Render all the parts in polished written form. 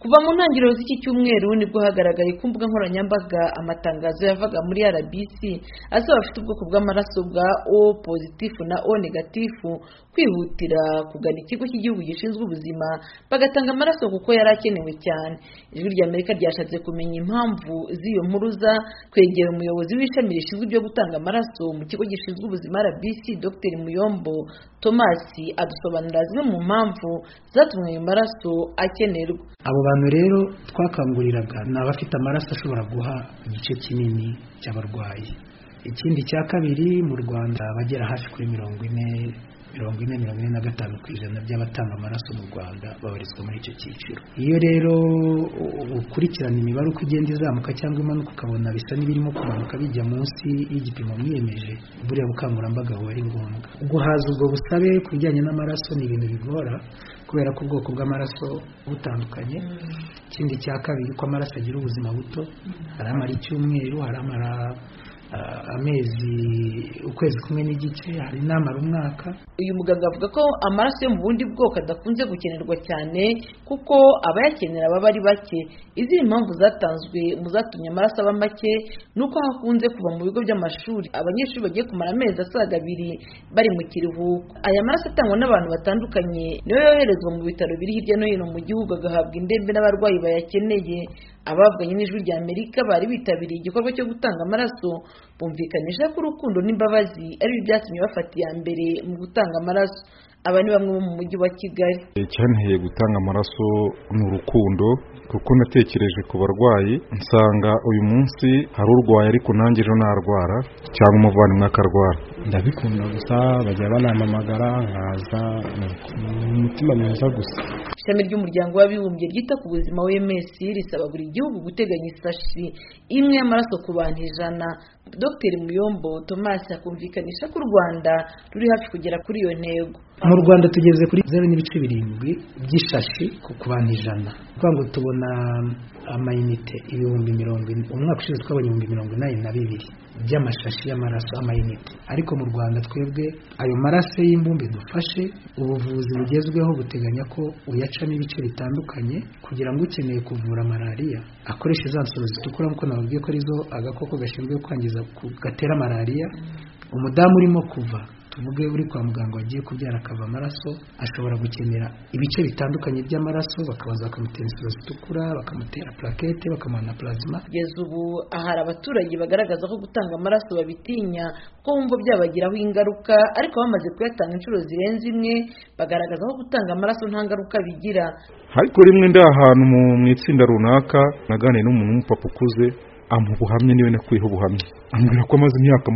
Kuva mu ntangiriro z'iki cyumweru nibwo hagaragaye ku mbuga nkoranyambaga amatangazo yavaga muri RBC asaba abafite ubwoko bw'amaraso bwa O positif na O negatif kwihutira kugana ikigo cy'igihugu gishinzwe ubuzima bagatanga amaraso kuko yari akenewe cyane. Ijwi ry'Amerika ryashatse kumenya impamvu z'iyo mpuruza, kwegera umuyobozi w'ishami rishinzwe ibyo gutanga amaraso mu kigo gishinzwe ubuzima RBC Dr Muyombo Thomas adusobanurira zimwe mu mpamvu zatumye ayo maraso akenerwa. Abo bantu rero twakanguriraga ni abafite amaraso ashobora guha igice kinini cy'abarwayi. Ikindi cya kabiri, mu Rwanda bagera hafi kuri 45% by'abatanga amaraso mu Rwanda babarizwa muri icyo cyiciro. Iyo rero ukurikirana imibare uko igenda izamuka cyangwa imanuka ukabona bisa n'ibirimo kumanuka bijya munsi y'igipimo mwiyemeje, buriya bukangurambaga buba ari ngombwa. Guhaza ubwo busabe ku bijyanye n'amaraso ni ibintu bigora kubera ko ubwoko bw'amaraso butandukanye. Ikindi cya kabiri, ko amaraso agira ubuzima buto, hari amara icyumweru, hari amara amezi, ukwezi kumwe n'igice, hari n'amara umwaka. Uyu muganga avuga ko amaraso yo mu bundi bwoko adakunze gukenerwa cyane kuko abayakenera baba ari bake. Izi impamvu zatanzwe mu zatumye amaraso aba make nuko hakunze kuva mu bigo by'amashuri abanyeshuri bagiye kumara amezi asaga 2 bari mu kiruhuko. Aya maraso atangwa n'abantu batandukanye niyo yoherezwa mu bitaro biri hirya no hino mu gihugu agahabwa indembe n'abarwayi bayakeneye. Abavuganye n'Ijwi ry'Amerika bari bitabiriye igikorwa cyo gutanga amaraso bumvikanisha ko urukundo n'imbabazi ari byo byatumye bafata iya mbere mu gutanga amaraso. Aba ni bamwe bo mu mujyi wa Kigali. Cyanteye gutanga amaraso ni urukundo, kuko natekereje ku barwayi nsanga uyu munsi hari urwaye ariko nanjye ejo narwara cyangwa umuvandimwe akarwara. Ndabikunda gusa bajya banampamagara nkaza, umutima mwiza gusa. Ishami ry'umuryango w'abibumbye ryita ku buzima OMS risaba buri gihugu guteganya isashi imwe y'amaraso ku bantu 100. Dr Muyombo Thomas akumvikanisha ko u Rwanda ruri hafi kugera kuri iyo ntego. Mu Rwanda tugeze kuri 0.7 by'ishashi ku bantu 100. Kuko ngo tubona amayinite 40,000, umwaka ushize twabonye 82,000 by'amashashi y'amaraso amayinite. Ariko mu Rwanda twebwe ayo maraso y'imbumbe dufashe, ubuvuzi bugezweho buteganya ko uyacamo ibice bitandukanye kugira ngo ukeneye kuvura malaria akoreshe za nsoro zitukura, nkuko nababwiye ko arizo agakoko gashinzwe kwangiza gatera malaria. Umudamu urimo kuva, tuvuge uri kwa muganga wagiye kubyara akava amaraso, ashobora gukenera ibice bitandukanye by'amaraso, bakabanza bakamutera insoro zitukura, bakamutera plaquette, bakamuha plasma. Kugeza ubu ahari abaturage bagaragaza ko gutanga amaraso babitinya ko bumva byabagiraho ingaruka, ariko bamaze kuyatanga inshuro zirenze imwe bagaragaza ko gutanga amaraso nta ngaruka bigira. Ariko rimwe ndi ahantu mu itsinda runaka naganiriye n'umuntu w'umupapa ukuze, amubuhamye niwe nakwiho ubuhamye, ambwira ko amaze imyaka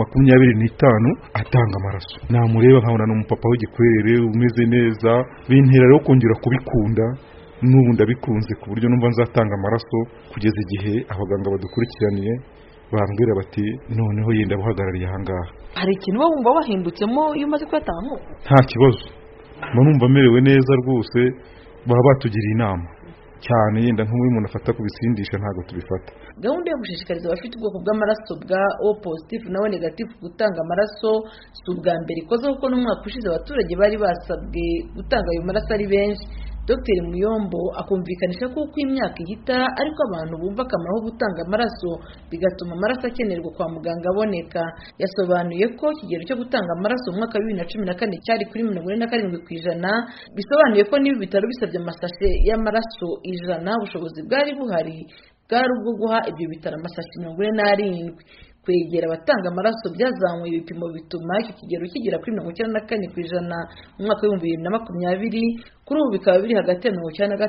25 atanga amaraso. Namureba nkabona n'umupapa w'igikwerere umeze neza, bintera rero kongera kubikunda. N'ubu ndabikunze ku buryo numva nzatanga amaraso kugeza igihe abaganga badukurikiraniye bambwira bati noneho yenda buhagarariye ahangaha. Hari ikintu wumva wahindutsemo iyo umaze kwatanga nko? Nta kibazo, numva merewe neza rwose. Baba batugiriye inama cyane, yenda nk'uyu muntu afata kubisindisha ntago tubifata. Gahunda yo gushishikariza abafite ubwoko bw'amaraso bwa O positif na O negatif gutanga amaraso si ubwa mbere ikoze, kuko n'umwaka ushize abaturage bari basabwe gutanga ayo maraso ari benshi. Dr Muyombo akumvikanisha ko uko imyaka ihita ariko abantu bumva akamaro ko gutanga amaraso bigatuma amaraso akenerwa kwa muganga aboneka. Yasobanuye ko ikigero cyo gutanga amaraso mu mwaka wa 2014 cyari kuri 47%, bisobanuye ko niba ibitaro bisabye amasashe y'amaraso 100, ubushobozi bwari buhari bwari ubwo guha ibyo bitaro amasashi 47. Kwegera abatanga amaraso byazamuye ibipimo bituma iki kigero kigera kuri 94% mu mwaka wa 2020, kuri ubu bikaba biri hagati ya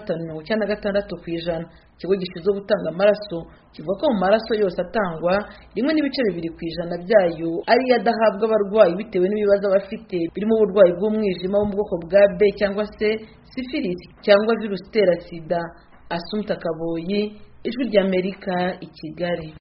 95-96%. Ikigo gishinzwe gutanga amaraso kivuga ko mu maraso yose atangwa 1.2% byayo ari adahabwa abarwayi bitewe n'ibibazo bafite, birimo uburwayi bw'umwijima wo mu bwoko bwa B cyangwa se syphilis cyangwa virusi itera sida. Assumpta Kaboyi, Ijwi ry'Amerika, i Kigali.